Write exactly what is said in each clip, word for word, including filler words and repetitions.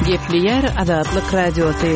Gepleyer Azatlyk Radiosu.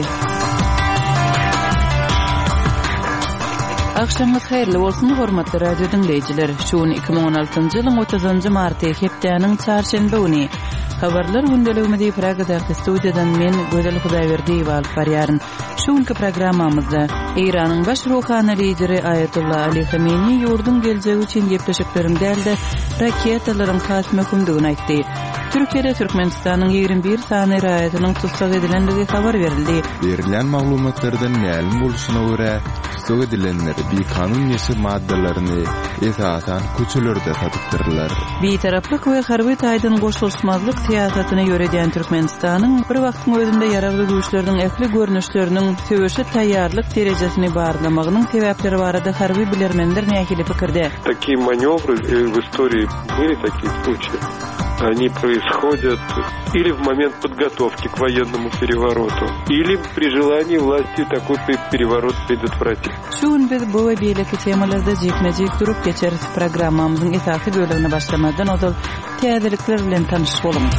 Akşamınız hayırlı bolsun hormatly radio dinleyijiler. Şuun iki bin on altyncı ýylyň otuzynjy marty hepdeniň çarşembe güni habarlar gündeligimizi Pragada studiýadan men Gözel Hudaýberdiýew alyp barýaryn. Şuňky programmamyzda Iranyň baş ruhany lideri Ayatullah Ali Khamenei ýurdun geljegi üçin gepleşiklerini däldi, raketalaryň hatmökümdigini aýtdy. Türkiýede Türkmenistanyň ýygrimi bir sany raýatynyň tutsak edilenligi habar berildi. Berilen maglumatlardan ma'lum boluşyna görä, tutsak edilenler bir kanun ýeşil maddalaryny esasan köçelerde satypdyrlar. Bir taraplyk we harby taýdan goşulşmazlyk siýasatyny ýöredýän Türkmenistanyň bir wagtyň özünde ýaragly güýçleriň ähli görnüşleriniň töweşi taýýarlyk derejesini barlamagynyň sebäpleri barada harby bilermenler nähili pikirde. Такие манёвры в истории были такие случаи. Они происходят или в момент подготовки к военному перевороту, или при желании власти такой переворот предотвратить. Şuň biz bu we beýleki temalarda jekme-jek durup geçeriz. Programmamyzyň esasy bölümine başlamadan ozal täzelikler bilen tanyşyp bolýar.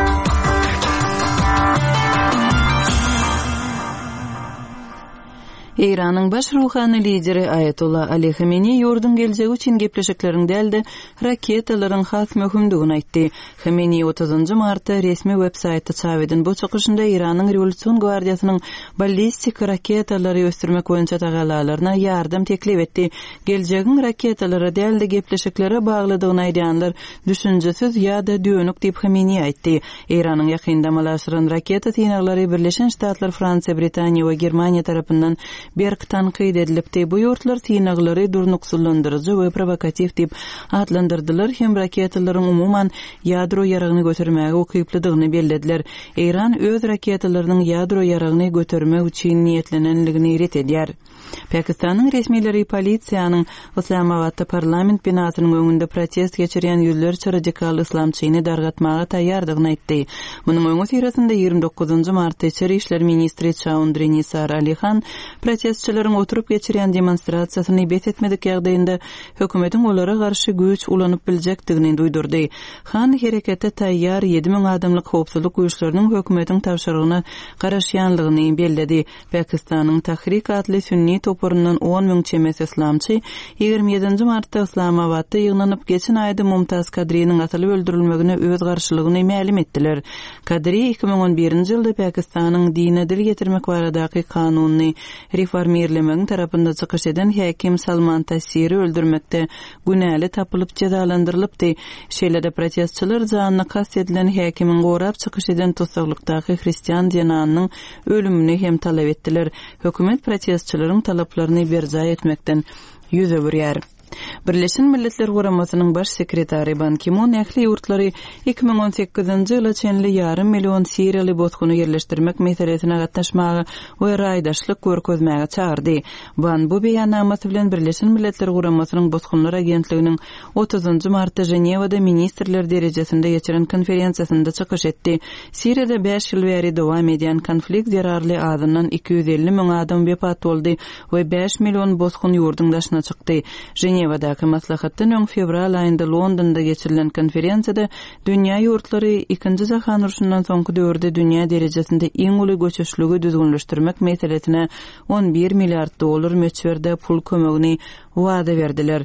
Iranyň baş ruhany lideri Ayatullah Ali Khamenei ýurdun geljegi üçin gepleşiklerini däldi, raketalaryň has möhümdigini aýtdy. Khamenei otuzynjy martda resmi web saýty çap eden bu çykyşynda Iranyň Rewolusiýon Gwardiýasynyň ballistik raketalary ösdürmek boýunça tagalalaryna ýardam teklip etdi. Geljegiň raketalary däldi gepleşiklere baglydygyny aýdýanlar düşünjesiz ýa-da dönük diýip Khamenei aýtdy. Iranyň ýakynda malaşyran raketa synaglary Birleşen Ştatlar, Fransiýa, Britaniýa we Germaniýa tarapyndan berk tanqid edilipdi. Bu ýurtlar synaglary durnuksullandyrjy we provokativ diýip adlandyrdylar hem raketalaryň umuman ýadro ýaragyny götürmäge ukyplydygyny bellädiler. Iran öz raketalarynyň ýadro ýaragyny götürmek üçin niýetlenenligini ret edýär. Pakistanyň resmileri polisiýanyň Islamabadda parlament binasynyň öňünde protest geçirýän ýüzlerçe radikal islamçyny dargatmaga taýýardygyny aýtdy. Munyň öňü sirasynda ýygrimi dokuzynjy martda Içeri işler ministri Chaudhry Nisar Ali Khan protestçilerin oturup geçirýän demonstrasiýasyny bet etmedik ýagdaýynda hökümetiň olara garşy güýç ulanyp biljekdigini duýdurdy. Han herekete taýýar ýedi ming adamlyk howpsuzlyk güýçleriniň hökümetiň tapşyrygyna garaşýanlygyny belledi. Pakistanyň Tahrik adly sünni toporundan on ming çemes islamçy ýygrimi ýedinji martda Islamabadda ýygnanyp geçen aýda Mumtaz Kadriýanyň atylyp öldürilmegine öz garşylygyny ma'lum etdiler. Kadri iki bin on birinji ýylda Pakistanyň dine dil getirmek baradaky kanuny reformirlemegiň tarapynda çykyş eden häkim Salman Taseeri öldürmekde günäli tapylyp cezalandyrylypdy. Şeýlede protestçiler janyny kast edilen häkimiň gorap çykyş eden tutsaklykdaky hristiýan jananynyň ölümini hem talap etdiler. Hökümet protestçilerin talaplaryny berja etmekden ýüze burýar. Birleşen Milletler Guramasynyň baş sekretary Ban Ki-moon ähli ýurtlary iki bin on sekizinji ýyla çenli ýarym million Siriýaly botkuny yerleşdirmek meselesine gatnaşmagy we raýdaşlyk görkezmäge çağırdy. Ban bu beýannamasy bilen Birleşen Milletler Guramasynyň botkunlar agentliginiň otuzynjy martda Jenewada ministrler derejesinde geçiren konferensiýasynda çykyş etdi. Siriýada beş ýyl bäri dowam edýän konflikt zerarly adından iki yüz elli ming adam wepat boldy we beş million botkun ýurdun daşyna çykdy. Jenewadaky maslahatdan öň fevral aýynda Londonda geçirilen konferensiýada dünýä ýurtlary ikinji jahan uruşundan soňky döwürde dünýä derejesinde iň uly göçüşlügi düzgünleşdirmek meselesine on bir milliard dollar möçberde pul kömegini wada berdiler.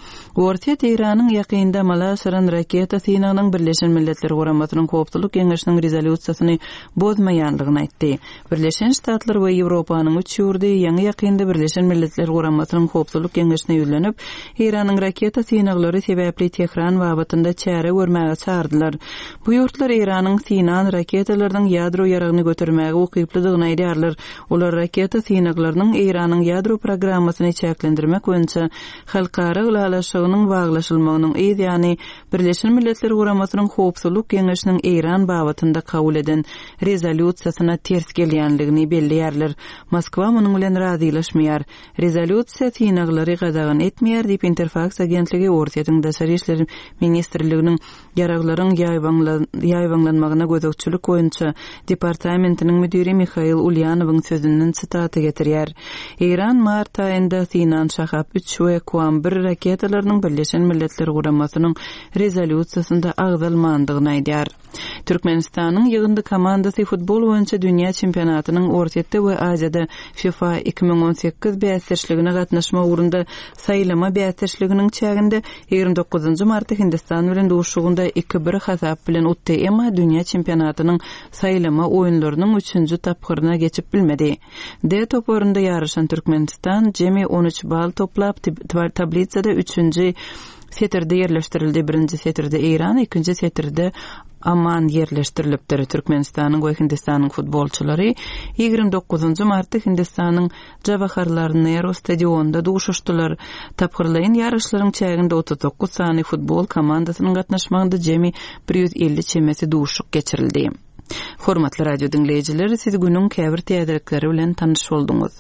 Orta Iranyň ýakynda malaşyran raketa synagynyň Birleşen Milletler Guramasynyň Howpsuzlyk Geňeşiniň rezolýusiýasyny bozmaýanlygyny aýtdy. Birleşen Ştatlar we Ýewropanyň üç ýurdy ýaňy ýakynda Birleşen Milletler Guramasynyň Howpsuzlyk Geňeşine ýüzlenip, Iranyň raketa synaglary sebäpli Tehran wagtynda çäre görmäge çağırdylar. Bu ýurtlar Iranyň synan raketalarynyň ýadro ýaragyny götürmäge ukyplydygyny aýdýarlar. Olar raketa synaglarynyň Iranyň ýadro programmasyny çäklendirmek boýunça halkara ulaşygynyň baglaşylmagynyň ýa-ni Birleşen Milletler Guramasynyň Howpsuzlyk Geňeşiniň Iran wagtynda kabul eden rezolýusiýasyna ters gelýänligini belliýärler. Moskwa munyň bilen razylaşmaýar. Rezolýusiýa synaglary gadagan etmeýär diýip Interfax agentligi Ortaýa Daşary işler ministrliginiň ýaraglaryň ýaýbanlanmagyna gözükçülük boýunça departamentiniň müdiri Mikhail Ulyanowyň sözünden sitaty getirýär. Iran mart aýynda Sinan şahap üç we Kuam bir raketalarynyň Respublikasynyň Birleşen Milletler Guramasynyň rezolýusiýasynda agdalmandygyny aýdýar. Türkmenistanyň ýygyndy komandasy futbol boýunça dünýä çempionatynyň ortaýetde we Aziýada FIFA iki bin on sekiz bäsleşligine gatnaşma ugrunda saýlama bäsleşliginiň çäginde ýygrimi dokuzunçy martda Hindistan bilen duşugunda iki bir hasap bilen utdy, emma dünýä çempionatynyň saýlama oýunlarynyň üçünçi tapgyryna geçip bilmedi. D toporunda ýarışan Türkmenistan jemi on üç bal toplap tablitsada üçünçi setirde yerleştirildi. Birinci setirde İran, ikinci setirde Amman yerleştirilipdir. Türkmenistanyň we Hindistanyň futbolçulary ýygrimi dokuzunçy martda Hindistanyň Jawahar Nehru stadionunda duşuşdylar. Tapgyrlaýan ýarışlaryň çäginde otuz dokuz sany futbol komandasynyň gatnaşmagynda jemi bir yüz elli çemesi duşuk geçirildi. Hormatly radio dinleýijiler, siz günüň käbir täzelikleri bilen tanyş bolduňuz.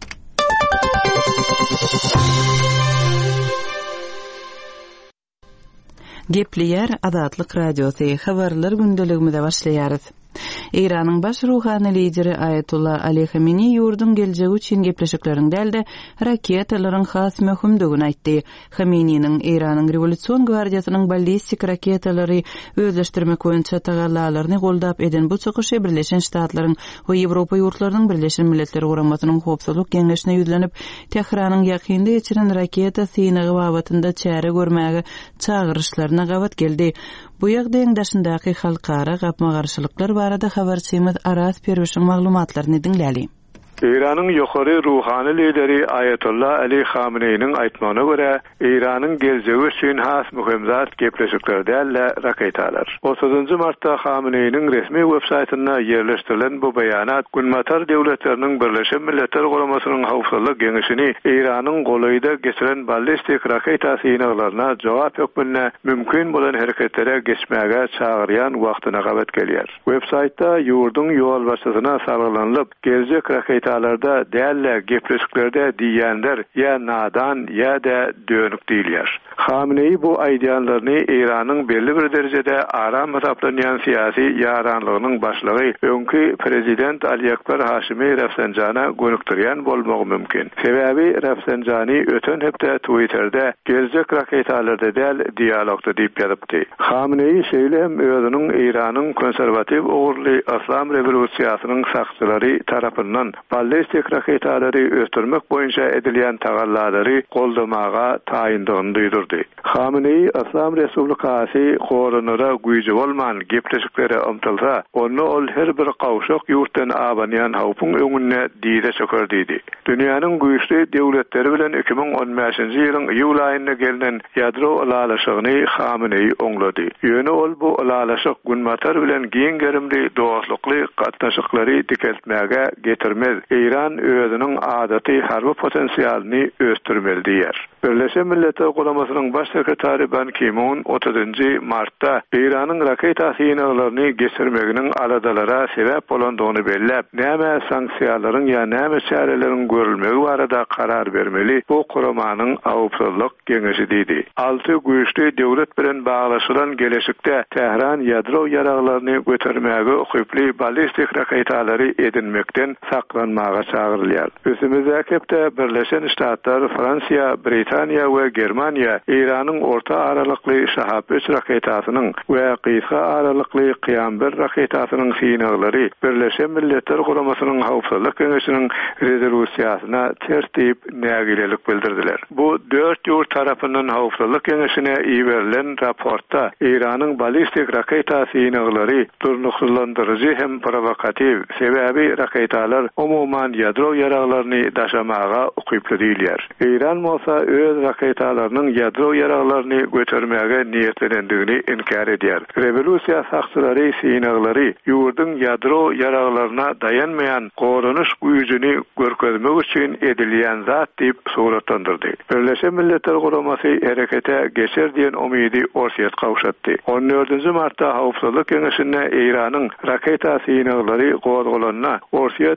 Gepleýär Azatlyk radiosy habarlar gündeligimizde başlaýarys. İran'ın baş ruhani lideri Ayetullah Ali Khamenei yurdun geljegi üçin gepleşiklerini däldi, raketalaryň has möhümdigini aýtdy. Khamenei'nin İran'ın Revolüsiýon Gwardiýasynyň ballistik raketalary özleşdirmek boýunça tagallalaryny goldap eden bu çykyşy Birleşen Ştatlaryň we Ýewropa ýurtlarynyň Birleşen Milletler Guramasynyň howpsuzlyk geňeşine ýüzlenip, Tehranyň ýakynda geçiren raketa synygy wagtynda çäre görmäge çagyryşlaryna gawat geldi. Bu ýagdaýyň daşyndaky halkara gapma garşylyklar barada habarçymyz Aras Perwişiň maglumatlaryny dinläli. İran'ın yukarı ruhani lideri Ayetullah Ali Khamenei'nin aýtmagyna göre İran'ın geljegi üçin has mühimzat gepleşikler däl raketalar. otuzunçy martda Khamenei'nin resmi websaytyna yerleşdirilen bu beýanat Günmatar döwletleriniň Birleşen Milletler Guramasynyň howpsuzlyk geňeşini İran'ın golayda geçiren ballistik raketa synyklaryna jogap ýokmuna mümkin bolan hereketlere geçmäge çagyrýan wagtyna gawat gelýär. Websaytda ýurdun ýol başçysyna sarylanyp geljek raketa larda değerli gepleşiklerde diýenler ya nadan ya da dönük diýilýär. Khamenei bu aýdýanlaryny İran'yň belli bir derejede aram hesaplanýan siyasi ýaranlygynyň başlygy öňkü prezident Ali Akbar Haşimi Rafsanjana gönükdirýän bolmagy mümkin. Sebäbi Rafsanjany öten hepde Twitter'de geljek raketalarda däl dialogda diýip ýazypdy. Khamenei şeýlem özüniň İran'yň konservativ ogurly Islam rewolýusiýasynyň sakçylary tarapyndan ballistik raketalary östürmek boýunça edilýän tagallary goldamaga taýyndygyny duýdurdy. Khamenei Islam Respublikasy gorunara güýji bolman gepleşikleri amtylsa, onu ol her bir gawşak ýurtdan abanýan howpyň öňüne diýde çökerdi. Dünýäniň güýçli döwletleri bilen iki bin on beşinji ýylyň iýul aýyna gelinen ýadro alalaşygyny Khamenei oňlady. Ýöne ol bu alalaşyk Günmatar bilen giň gerimli dostlukly gatnaşyklary dikeltmäge getirmez. İran özüniň adaty harby potensialini östürmeli diýer. Birleşen Milletler Guramasynyň baş sekretary Ban Ki-moon otuzunçy martda İran'yň raketa synyklaryny geçirmeginiň aladalara sebäp bolandygyny belläp, näme sanksiýalaryň ýa näme çäreleriň görülmegi barada karar bermeli, bu guramanyň howpsuzlyk geňeşi diýdi. Alty güýçli döwlet bilen baglaşylan geleşikde Tehran ýadro ýaraklaryny götermäge ukyply ballistik raketalary edinmekden saklanmaga çagyrylýar. Özümizde hepde Birleşen Ştatlar, Fransiýa, Britaniýa we Germaniýa İran'yň orta aralykly Şahab üç raketasynyň we Qysga aralykly Qiyam bir raketasynyň synyklary Birleşen Milletler Guramasynyň howpsuzlyk geňeşiniň rezolýusiýasyna tertip nägilelik bildirdiler. Bu dört ýurt tarapyndan howpsuzlyk geňeşine iýerilen raportda İran'yň ballistik raketa synyklary durnuksuzlandyryjy hem provokativ, sebäbi raketalar umuman ýadro ýaraklaryny daşamaga ukyply diýilýär. İran bolsa öz raketalarynyň ýadro ýaraklaryny götermäge niýetlendigini inkar edýär. Revolýusiýa sakçylary synyklary ýurdun ýadro ýaraklaryna dayanmayan gorunuş güýjüni görkezmek üçin edilýän zat diýip suratlandyrdy. Birleşen Milletler Guramasy herekete geçer diýen umydy orsiýet kawşatdy. on dördünçi martda howpsuzlyk geňeşinde İran'yň raketa synyklary gozgolanyna orsiýet synyklary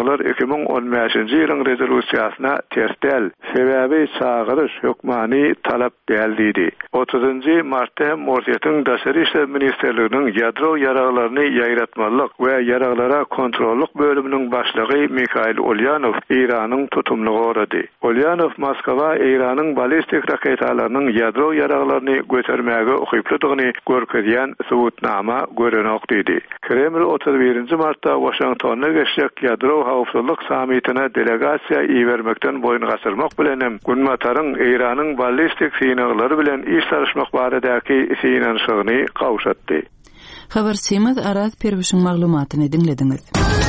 Olar iki bin on beşinji ýylyň rezolýusiýasyna ters däl. Sebäbi çağırış hökmany talap däldi. otuzunji martda Morsiýetyň Daşary işler ministerliginiň ýadro ýaraglaryny ýaýratmalyk we ýaraglara kontrollyk bölüminiň başlygy Mikhail Olyanow Iranyň tutumlugy orady. Olyanow Moskwa Iranyň balistik raketalarynyň ýadro ýaraglaryny götermäge ukyplydygyny görkezýän subutnama görenok diýdi. Kreml otuz birinji martda Washingtonna geçjek ýadro hawpsuzlyk samitine delegasiýa iýermekden boyun gasyrmak bilen hem Günmataryň Iranyň balistik synaglary bilen iş tarışmak baradaky synanyşygyny gawşatdy. Habarçymyz Araz Perwişiň maglumatyny dinlediňiz.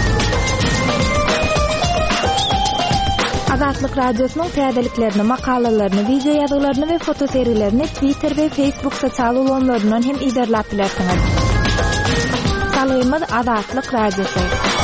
Azatlyk radiosynyň täzeliklerini, makalalaryny, video ýazgalaryny we foto seriýlerini Twitter we Facebook sosial ulanlaryndan hem izlerläp bilersiňiz. Salymyz Azatlyk radiosy.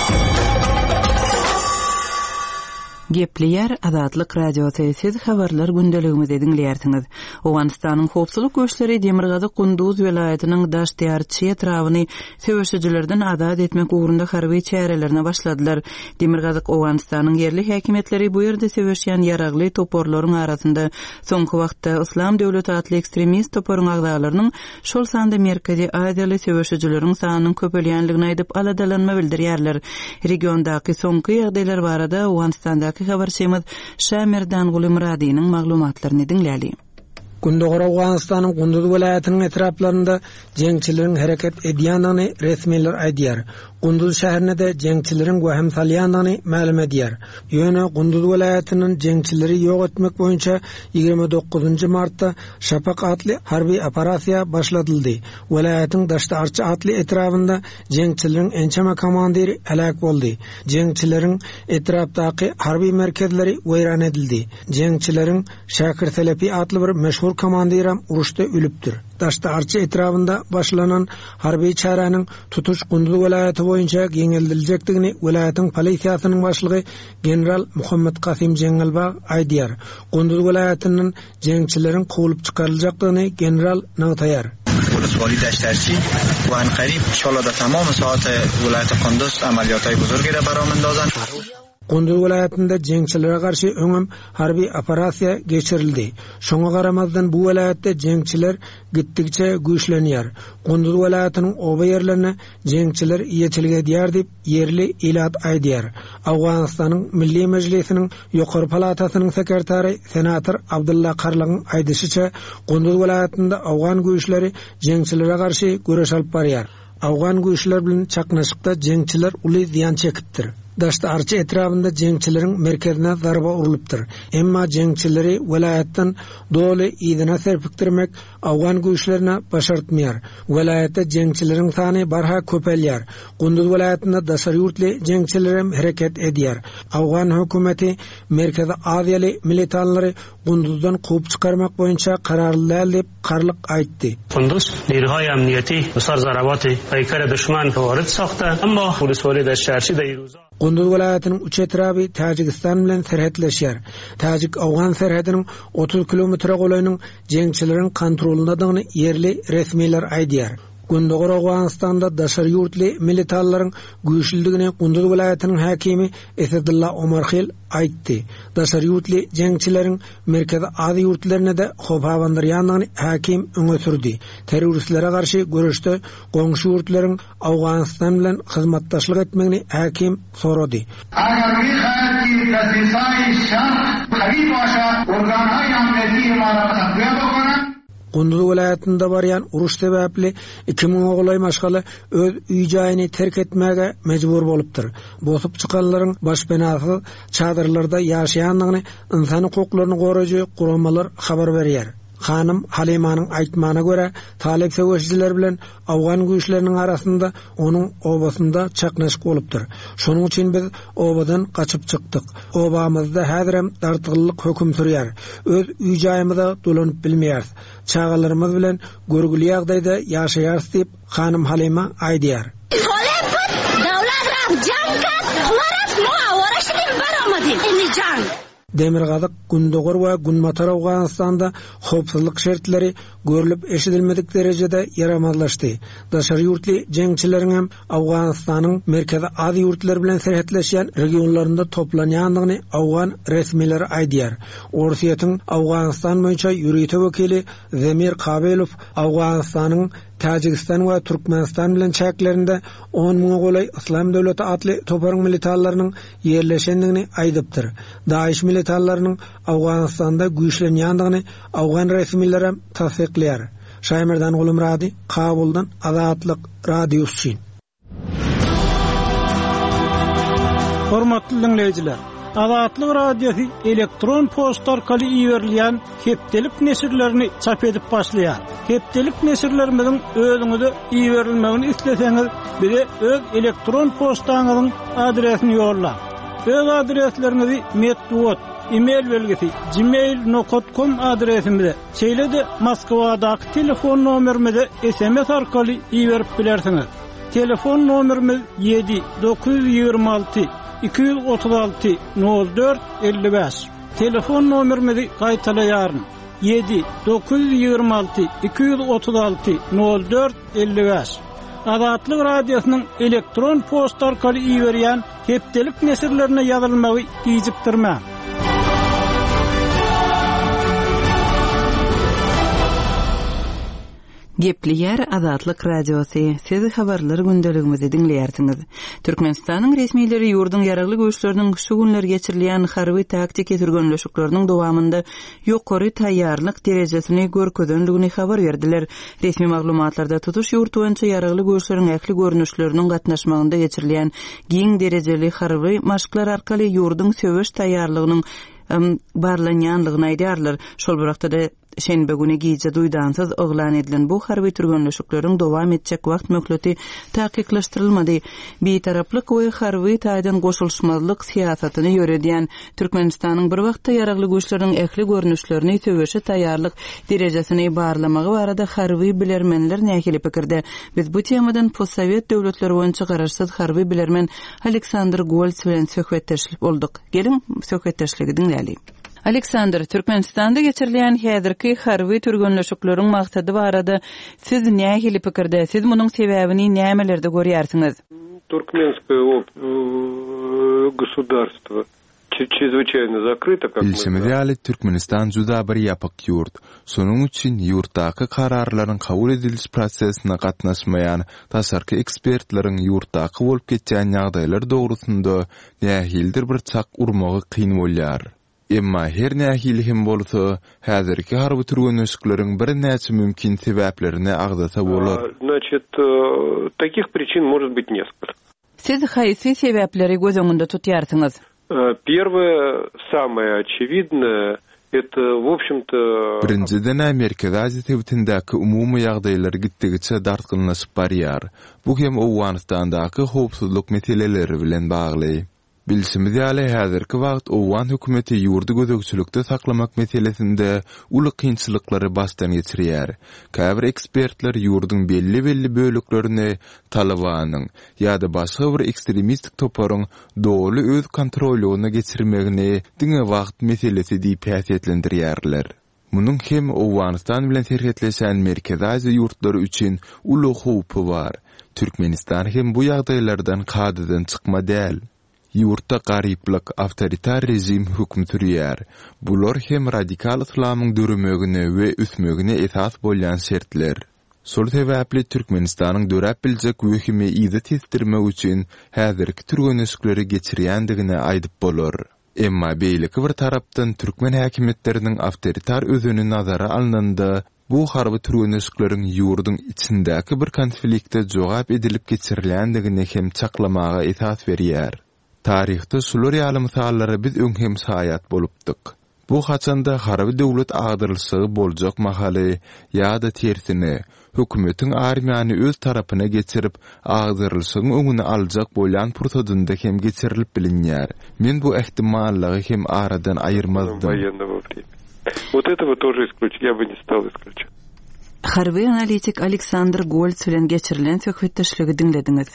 Gepleýär Azatlyk radiosy. Siz habarlar gündeligimizi dinleýärsiňiz. Owganistanyň howpsuzlyk güýçleri Demirgazy Kunduz welaýatynyň Daşdyýarçy etrawyny söwüşçilerden azad etmek ugrunda harby çärelerine başladylar. Demirgazyk Owganistanyň yerli häkimetleri bu ýerde söwüşýän ýaragly toporlaryň arasynda soňky wagtda Islam döwleti atly ekstremist toporyň agdalarynyň şol sanda Merkezi Aziýaly söwüşçileriň sanynyň köpelýänligini aýdyp aladalanma bildirýärler. Regiondaky soňky ýagdaýlar barada Owganistanda habarçymyz Şamerdan Gulymradynyň maglumatlaryny dinläli. Gündogor Awganistanyň Gunduz welaýatynyň etraplarynda jeňçileriň hereket edýanyny resmiler aýdýar. Gunduz şäherinde de jeňçileriň göhem salýanyny ma'lum edýär. Ýöne Gunduz welaýatynyň jeňçileri ýok etmek boýunça ýigirme dokuzunji martda Şapaq atly harby operasiýa başladyldy. Welaýatyň Daşdyýarçy atly etrapynda jeňçileriň ençeme komandiri helak boldy. Jeňçileriň etrapdaky harby merkezleri weýran edildi. Jeňçileriň Şakir Selepi atly bir meşhur komandiram uruşda ölüpdir. Daşdyýarçy etrapynda başlanan harby çäranyň tutuş Gunduz welaýaty boýunça geňeldirilejekdigini welaýatyň polisiýasynyň başlygy general Muhammed Qasim Jengelbag aýdýar. Gunduz welaýatynyň jeňçileriň goýulyp çykaryljakdygyny general nagtaýar. ولسوالی دشترچی و عنقریب انشاءالله در تمام ساعات ولایت قندوز عملیات‌های بزرگی را برام اندازن. Gunduz welaýatynda jeňçilere garşy öňüm harby operasiýa geçirildi. Şoňa garamazdan bu welaýatda jeňçiler gitdikçe güýçlenýär. Gunduz welaýatynyň oba ýerlerine jeňçiler ýetilge diýär diýip yerli ilat aýdýar. Awganistanyň Milli Mejlisiniň ýokary palatasynyň sekretary senator Abdulla Qarlagyň aýdysyça Gunduz welaýatynda awgan güýçleri jeňçilere garşy göreş alyp barýar. Awgan güýçler bilen çaknaşykda jeňçiler uly ziýan çekipdir. Daşdyýarçy etrapynda jeňçileriň merkezine zarba urulypdyr. Emma jeňçileri welaýatdan doly ýygyna serpikdirmek awgan güýçlerine başartmaýar. Welaýatda jeňçileriň sany barha köpelýär. Gunduz welaýatynda daşary ýurtly jeňçiler hem hereket edýär. Awgan hökümeti Merkezi Aziýaly militanlary Gunduzdan goýup çykarmak boýunça kararly diýip garlyk aýtdy. Gunduz نیروهای امنیتی بسیار ضربات پیکر دشمن وارد ساخته اما ولسوالی دشتیارچی در این روزا Gunduz welaýatynyň üç etrapy Täjikistan bilen serhetleşýär. Täjik-Awgan serhediniň otuz kilometre golaýynyň jeňçileriň kontrolundadygyny yerli resmiler aýdýar. Gündogor Awganistanda daşary ýurtly militanlaryň güýçliligini Gunduz welaýatynyň häkimi Esedulla Omarxil aýtdy. Daşary ýurtly jeňçileriň Merkezi Aziýa ýurtlaryna da howpawandyrýanlygyny häkim öňe sürdi. Terroristlere garşy görüşde goňşy ýurtlaryň Awganistan bilen hyzmatdaşlyk etmegini häkim sorady. Agar bir hayati tasisai şart qabi başa organhay amniyeti imara taqviye bokanan Gunduz welaýatynda barýan uruş sebäpli iki ming ogulay maşgaly öz üýjaýyny terk etmäge mejbur bolupdyr. Bosup çykanlaryň başpenasy çadırlarda ýaşaýanlygyny insan hukuklaryny goraýjy guramalar habar berýär. Hanım Halimanyň aýtmagyna görä, talep söwüşçiler bilen awgan güýçleriniň arasynda onuň obasynda çaknaşyk bolupdyr. Şonuň üçin biz obadan gaçyp çykdyk. Obamyzda häzirem dartyglyk höküm sürýär. Öz üýjaýymyzda dolanyp bilmeýäris. Çagalarymyz bilen görgüli ýagdaýda ýaşaýarys diýip Hanım Halima aýdýar. Demirgazyk, Gündogor we Günmatar Awganystanda howpsuzlyk şertleri görülip eşidilmedik derejede yaramazlaşdy. Daşary ýurtly jeňçileriň hem Awganystanyň merkezi ady ýurtlar bilen serhetleşýän regionlarynda toplanýandygyny Awgan resmileri aýdýar. Orsiýetiň Awganystan boýunça ýürüýte wekili Zemir Kabelow Awganystanyň Tajikistan we Türkmenistan bilen çäklerinde on ming golay İslam döwleti atly toparyň militarlarynyň ýerleşendigini aýdypdyr. Daesh militarlarynyň Awganystanda güýçlenýändigini Awgan resmileri tasdikleýär. Şaýmerdan Gulumrady, Kabuldan Azatlyk radio üçin. Hormatly dinleýijiler, Azatlyk radiosu elektron posta arkaly iýerilýän hepdelik nesirlerini çap edip başlaýar. Hepdelik nesirlerimizin özüňize iýerilmegini isleseňiz, bize öz elektron postaňyzyň adresini ýollaň. Öz adreslerinizi metduat, e-mail belgisi gmail nokta com adresimize, şeýle-de Moskwadaky telefon nomerimize S M S arkaly iýerip bilersiňiz. Telefon nomerimiz yedi dokuz yüz ýygrima alty iki yüz otuz altı nol dört elli beş. Telefon nomerimizi gaýtalaýaryn. yedi dokuz yüz ýygrima alty iki yüz otuz altı nol dört elli beş. Azatlyk radiosynyň elektron posta arkaly iýerýän hepdelik nesirlerine ýazylmagy gijikdirmä. Gepli Azatlyk radiosu. Siz habarlary gündeligimizi dinleýärsiňiz. Türkmenistanyň resmileri ýurdun ýaragly göçleriniň şu günler geçirilýän harby taktik etürgenleşikleriniň dowamında ýokary taýýarlyk derejesini görkezenligini habar berdiler. Resmi maglumatlarda tutuş ýurt boýunça ýaragly göçleriň ähli görnüşleriniň gatnaşmagynda geçirilýän giň derejeli harby maşklar arkaly ýurdun söwüş taýýarlygynyň barlanýanlygyny aýdýarlar. Şol burakda da şenbe güni gije duýdansız oglan edilen bu harby türgenleşikleriň dowam etjek wagt möhleti taýyklaşdyrylmady. Bir taraplyk we harby taýdan goşulşmazlyk siýasatyny ýöredýän Türkmenistanyň bir wagtda ýaragly göçleriň ähli görnüşlerini töweşe taýýarlyk derejesini barlamagy barada harby bilermenler nähili pikirde. Biz bu temadan postsovet döwletleri boýunça garaşsyz harby bilermen Aleksandr Golts bilen söhbetleşip boldyk. Gelin söhbetleşigi dinläýäli. Aleksandr, Türkmenistanda geçirilýän häzirki harby türgenleşikleriň maksady barada siz nähili pikirde? Siz munyň sebäbini nämelerde görýärsiňiz? Туркменское государство чрезвычайно закрыто, как мы знаем. Türkmenistan juda bir ýapyk ýurt. Şonuň üçin ýurtdaky kararlaryň kabul ediliş prosesine gatnaşmaýan tasarky ekspertleriň ýurtdaky bolup geçýän ýagdaýlar dogrusynda nähildir bir çak urmagy kyn bolýar. Emma her nähili hem bolsa, häzirki harby türgenleşikleriň bir näçe mümkin sebäplerini agdata bolar. Значит, таких причин может быть несколько. Siz haýsy sebäpleri göz öňünde tutýarsyňyz? Первое, самое очевидное, это, в общем-то... Birinciden Amerika gazetewitindäki umumy ýagdaýlar gitdigiçe dartgynlaşyp barýar. Bu hem Awganystandaky howpsuzlyk meseleleri bilen bagly. Bilsimiz ýaly häzirki wagt Owgan hökümeti ýurdu gözegçilikde saklamak meselesinde uly kynçylyklary başdan geçirýär. Käbir ekspertler ýurdun belli-belli bölüklerini Talibanyň ýa-da başga bir ekstremistik toparyň doly öz kontrolyna geçirmegini diňe wagt meselesi diýip häsiýetlendirýärler. Munyň hem Awganystan bilen serhetleşen merkezi ýurtlary üçin uly howpy bar. Türkmenistan hem bu ýagdaýlardan kadydan çykma däl. Ýurtda garyplyk, awtoritar rejim hükm sürýär. Bular hem radikal islamyň dörümegine we üsmegine esas bolýan şertler. Şol sebäpli Türkmenistanyň dörap biljek wehimi iýde testirmek üçin häzirki türgenleşikleri geçirýändigine aýdyp bolar. Emma beýleki bir tarapdan türkmen häkimetleriniň awtoritar özüni nazara alnanda bu harby türgenleşikleriň ýurdun içindäki bir konfliktde jogap edilip geçirilýändigine hem çaklamaga esas berýär. Tarihte şular ýaly mysallary biz öňhem saýat bolupdyk. Bu haçanda harby döwlet agdyrylşy boljak mahaly ýa-da tersine hökümetiň armiýany öz tarapyna geçirip agdyrylşyň öňüni aljak bolýan pursadynda hem geçirilip bilinýär. Men bu ähtimallygy hem aradan aýyrmazdım. Вот этого тоже исключить, я бы не стал исключать. Harby analitik Aleksandr Golts bilen geçirilen söhbetdeşligi dinlediňiz.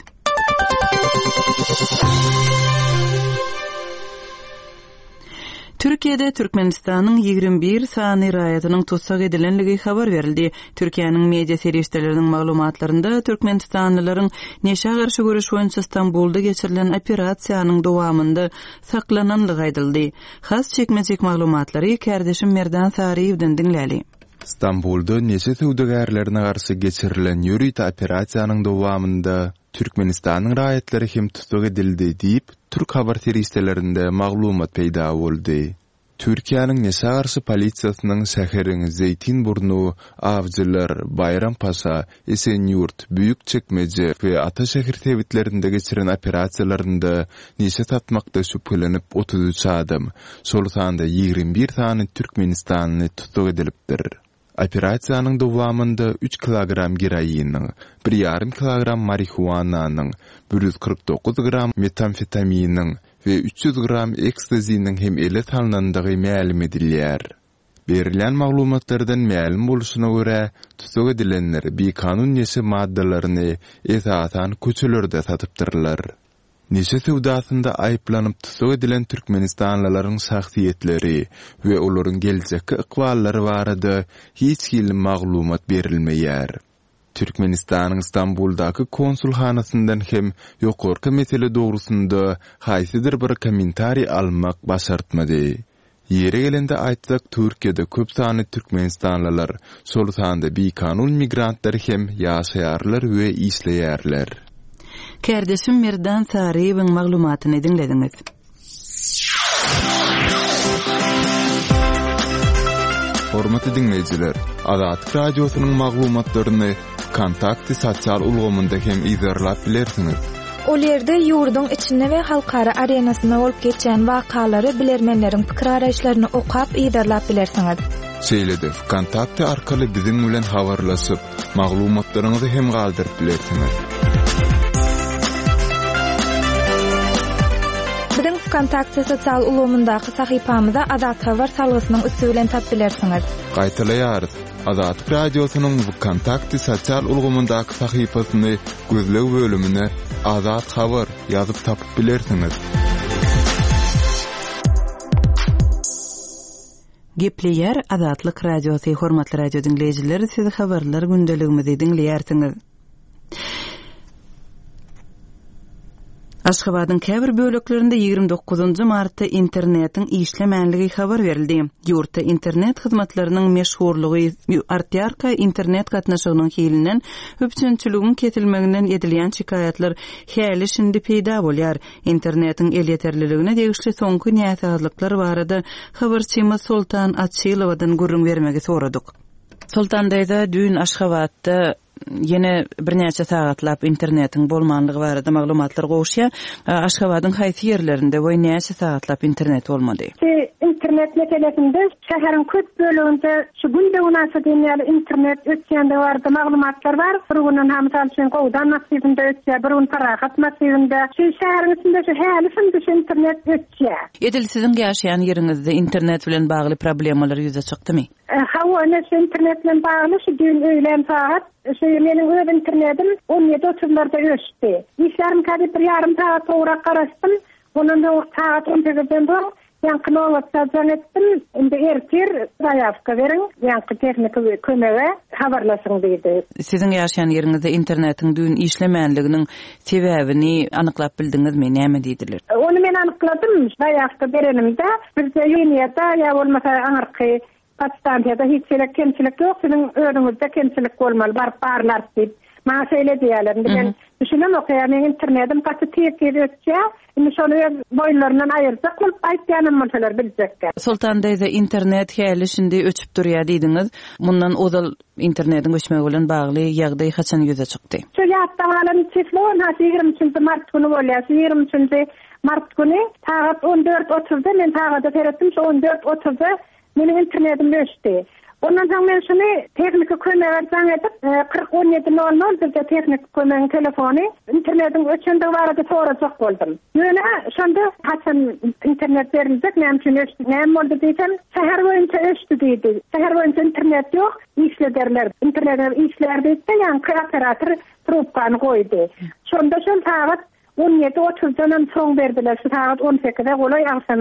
Türkiýede Türkmenistanyň ýigrimbi bir sany raýatynyň tutsak edilenligi habar berildi. Türkiýanyň media serişdeleriniň maglumatlarynda Türkmenistanlylaryň neşe garşy görüş boýunça Istanbulda geçirilen operasiýanyň dowamında saklananlygy aýdyldy. Has çekmejek maglumatlary kärdeşim Merdan Sariýewden dinläli. İstanbulda neşe töwdegärlerine garşy geçirilen ýürüýt operasiýanyň dowamında Türkmenistanyň raýatlary hem tutsak edildi diýip Türk habar serişdelerinde maglumat peýda boldy. Türkiýanyň neşe garşy polisiýasynyň şäheriň Zeytinburnu, Awjylar, Bayrampaşa, Esenyurt, Büýükçekmeje we Ataşäher tebitlerinde geçiren operasiýalarynda neşe satmakda şüphelenip otuz üç adam, şol sanda ýigrimbi bir sany Türkmenistanyny tutsak edilipdir. Operasiýanyň dowamında üç kilogram geroinyň, bir ýarym kilogram marihuananyň, bir yüz kırk dokuz gram metamfetaminiň we üç yüz gram ekstaziniň hem ele tanlandygy ma'lum edilýär. Berilen maglumatlardan ma'lum boluşuna görä, tutsak edilenler bir kanun neşe maddalaryny esatan köçelerde satypdyrlar. Neşe sewdasynda aýplanyp tutsak edilen Türkmenistanlylaryň şahsiýetleri we olaryň geljekki ykballary barada hiç kim maglumat berilmeýär. Türkmenistanyň Istanbuldaky konsulhanasyndan hem ýokarky mesele dogrusunda haýsydyr bir kommentari almak başartmady. Ýere gelende aýtsak, Türkiýede köp sany Türkmenistanlylar, şol sanda bir kanun migrantlar hem ýaşaýarlar we işleýärler. Kärdeşim Merdan Sariýewiň maglumatyny dinlediňiz. Hormatly dinleýijiler, Azatlyk radiosynyň maglumatlaryny Kontakty sosial ulgamynda hem izarlap bilersiňiz. Ol ýerde ýurdun içinde we halkara arenasyna bolup geçen wakalary bilermenleriň pikir araýşlaryny okap izarlap bilersiňiz. Şeýlede Kontakty arkaly biziň bilen habarlaşyp, maglumatlaryňyzy hem galdyryp bilersiňiz. Biziň Kontakty sosial ulgamyndaky sahypamyza Azat Habar salgysynyň üstü bilen tap bilersiňiz. Gaýtalaýarys. Azatlyk radiosynyň bu Kontakty sosial ulgamyndaky sahypasyny gözleg bölümine Azat Habar ýazyp tapyp bilersiňiz. Gepleýär Azatlyk radiosy hormatly radio dinleýijileri, sizi habarlar gündeligimizi dinleýärsiňiz. Aşgabatyň käbir böleklerinde ýigrimbi dokuzunçy martda internetiň işlemänligi habar berildi. Ýurtda internet hyzmatlarynyň meşhurlugy artýarka internet gatnaşygynyň hilinden öpçünçülügiň kesilmeginden edilýän şikaýatlar häli şindi peýda bolýar. Internetiň el ýeterliligine degişli soňky näsazlyklar barada habarçymyz Sultan Atçylowadan gurrun bermegi soradyk. Sultan daýda dün Aşgabatda yine bir näçe sagatlap internetiň bolmanlygy barada maglumatlar gowşýar. Aşgabatyň haýsy ýerlerinde we näçe sagatlap internet bolmady? internet meselesinde şäheriň köp bölüminde şu günde unaşdýan internet ötýände barda maglumatlar bar. Burunyň hem taýsyn gowdan nasybynda ötýär, burunyň parahat nasybynda. Şu şäheriň içinde şu hälisinde şu internet ötýär. Edil siziň ýaşaýan ýeriňizde internet bilen bagly problemalar ýüze çykdymy? Hawa näçe internet bilen bagly şu gün öýlen saat şu meniň öz internetim on ýedi otuzlarda öşdi. İşlerim kady bir ýarym saat tora garaşdym. Onuň da saat on sekizden bor ýanky nowatda etdim. Indi ertir raýawka beriň, ýanky tehnik kömege habarlasyň diýdi. Siziň ýaşaýan ýeriňizde internetiň dün işlemänliginiň sebäbini anyklap bildiňizmi? Näme diýdiler? Onu men anykladym. Raýawka berenimde bir ýeňiyata ýa bolmasa aňyrky Pakistan'da hiç şeyler kemçilik yok. Sizin önünüzde kemçilik olmalı. Bar barlar deyip. Bana söyle diyorlar. Ben düşünüm okuyan internetim katı tiyip ediyorsa şimdi şunu boyunlarından ayıracak. Ayıtlayanım mıntılar bilecekler. Sultan deyze internet hali şimdi öçüp duruyor deydiniz. Bundan odal internetin göçmek olan bağlı yağdayı kaçan yüze çıktı? Şu yatta halen çiftli on hası yirmi üçüncü Mart günü oluyor. yirmi üçüncü Mart günü saat on dört otuzda men tağada seyrettim. on dört otuzda benim internetim öçtü. Ondan sonra ben şunu teknik kömeğe versen edip kırk on yedi nol nol bizde teknik kömeğin telefonu internetin öçünde vardı soracak oldum. Yöne şunda kaçan internet verilecek neyim için öçtü. Neyim oldu diyeceğim. Seher boyunca öçtü deydi. Seher boyunca internet yok. İşle derler. İnternet işler deydi de yani operatör trupkanı koydu. Şunda şun saat on yedi otuzdan son verdiler. Şu saat on sekizde kolay akşam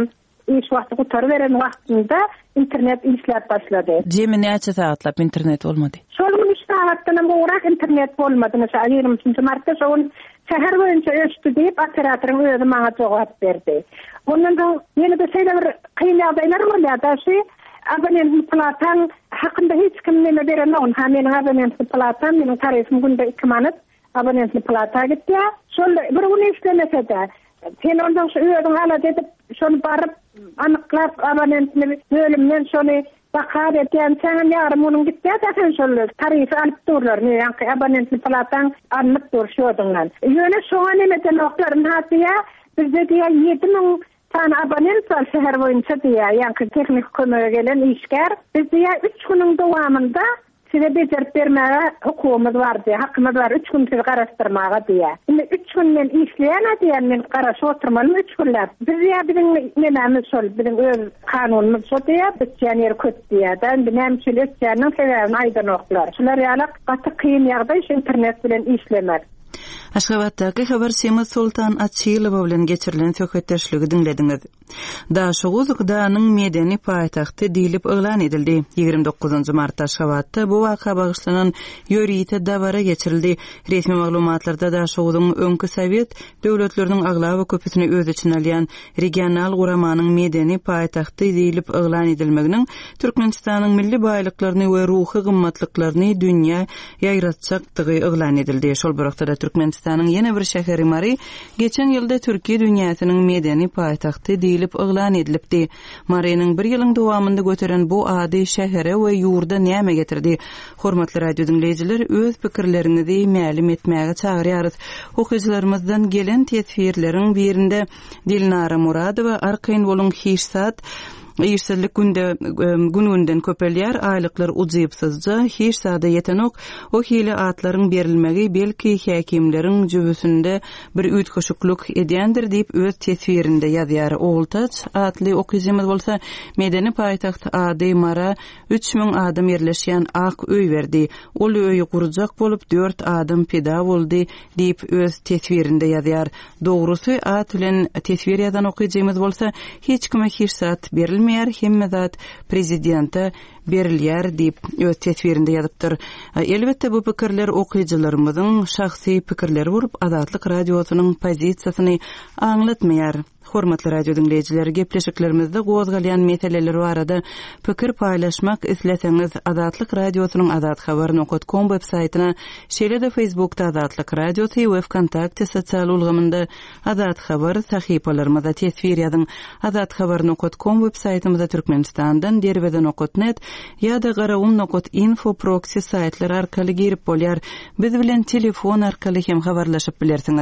iş wagty gutar beren wagtynda internet işläp başlady. Jemi näçe saatlap internet bolmady? Şol üç saatdan gorak internet bolmady. Mesela ýygrimi üçinji martda şol şäher boýunça öçdi diýip operatorun özi maňa jogap berdi. Ondan soň ýene de şeýle bir kyn ýagdaýlar bolýardy. Abonent platan hakynda hiç kim neme berenok. Ha meniň abonent platan meniň tarifim günde iki manat abonent plata gitdi. Şol bir gün işlemese-de sen ondan şu öýüň ala edip şonu baryp anyklap abonentini bölümden şonu bakar etýän sen ýarym onuň gitdi da sen şol tarify alyp durlar. Ýa-ni abonent platan anyp durşýardyňlar. Ýöne şoňa nemeden oklaryň hatyja bizde diýär ýedi miň tan abonent var şäher boýunça diýär. Ýa-ni teknik kömege gelen işgär. Biz diýär üç güniň dowamında size bejerip bermäge hukumymyz bar diýär. Hakymyz bar üç gün sizi garaşdyrmaga diýär. Indi üç gün men işleýän diýär men garaşy oturmalym üç günläp. Biz diýär biziň nememiz şol, biziň öz kanunymyz şol diýär. Biz ýa-ni köp diýär. Endi nämçilik ýa-ni sebäbini aýdanoklar. Şular ýaly gaty kyn ýagdaý internet bilen işlemek. Aşgabatdaky habar Sema Sultan Atçylowa bilen geçirilen söhbetdeşligi dinlediňiz. Daşuguzlyk danyň medeni paýtagty diýilip öňlan edildi. ýygrimi dokuzunjy martda Aşgabatda bu waka bagyşlanan ýörüýte dabara geçirildi. Resmi maglumatlarda Daşuguzyň öňkü Sowet döwletleriniň aglawy köpüsini öz içine alýan regional guramanyň medeni paýtagty diýilip öňlan edilmeginiň Türkmenistanyň milli baýlyklaryny we ruhy gymmatlyklaryny dünýä ýaýratjakdygy öňlan edildi. Şol buraqda Türkmenistanyň ýene bir şäheri Mari geçen ýylda Türkiýe dünýäsiniň medeni paýtagty diýilip öňlan edilipdi. Marinyň bir ýylyň dowamynda götüren bu ady şähere we ýurda näme getirdi? Hormatly radio dinleýijiler, öz pikirlerinizi ma'lum etmäge çagyrýarys. Okuwçylarymyzdan gelen tesirleriň birinde Dilnara Muradowa Arkayn bolun Hirsat Ýeşillik günde gününden köpelýär, aýlyklar uzypsyzja, hiç sada ýetenok, o hili atlaryň berilmegi belki häkimleriň jübüsünde bir üýtgeşiklük edýändir diýip öz tesirinde ýazýar. Oltaç atly okuýjymyz bolsa, medeni paýtagt ady Mara üç miň adam ýerleşýän ak öý berdi. Ol öýi gurjak bolup dört adam pida boldy diýip öz tesirinde ýazýar. Dogrusy at bilen tesir ýazan okuýjymyz bolsa, hiç kime hiç sat berilmedi. Mer hemmezat prezidente berilýär diýip öz tesirinde ýazypdyr. Elbetde bu pikirler okuýjylarymyzyň şahsy pikirleri bolup Azatlyk radiosynyň pozisiýasyny aňlatmaýar. Hormatly radio dinleýijiler, gepleşiklerimizde gozgalýan meseleler barada pikir paýlaşmak isleseňiz Azatlyk radiosynyň azat habar nokta com web saýtyna, şeýle-de Facebookda Azatlyk radiosy we Wkontakte sosial ulgamynda Azat habar sahypalarymyza tesir ýazyň. Azat habar nokta com web saýtymyzda Türkmenistandan derweden nokta net ýa-da garawum nokta info proxy saýtlar arkaly girip bolýar. Biz bilen telefon arkaly hem habarlaşyp bilersiňiz.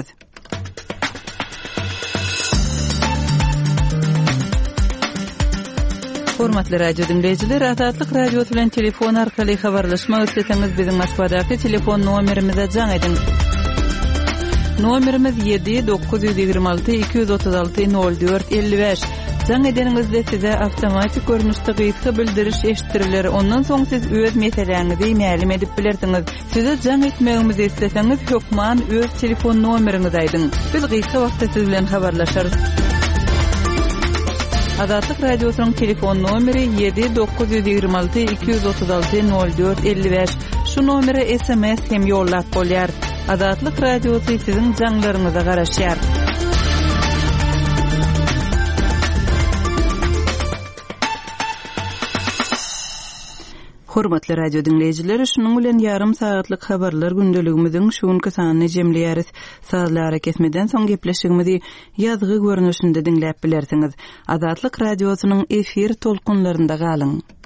Hormatly radio dinleýijiler, Azatlyk radiosy bilen telefon arkaly habarlaşmak isleseňiz biziň Moskvadaky telefon nomerimize jaň edin. Nomerimiz yedi dokuz yüz ýygrimi alty iki yüz otuz alty nol dört elli beş. Jaň edeningizde size awtomatik görnüşde gysga bildiriş eşitdiriler. Ondan soň siz öz meseleňizi ma'lum edip bilersiňiz. Size jaň etmegimizi isleseňiz hökman öz telefon nomeriňizi aýdyň. Biz gysga wagtda siz bilen habarlaşarys. Azatlyk radiosynyň telefon nomeri yedi dokuz yüz ýygrimi alty iki yüz otuz alty nol dört elli beş. Şu nomere S M S hem ýollap bolýar. Azatlyk radiosy siziň jaňlaryňyza garaşýar. Hormatly radio dinleýijiler, şunuň bilen ýarym saatlyk habarlar gündeligimiziň şuňky sanyny jemleýäris. Sazlara kesmeden soň gepleşigimizi ýazgy görnüşinde dinläp bilersiňiz. Azatlyk radiosynyň efir tolkunlarynda galyň.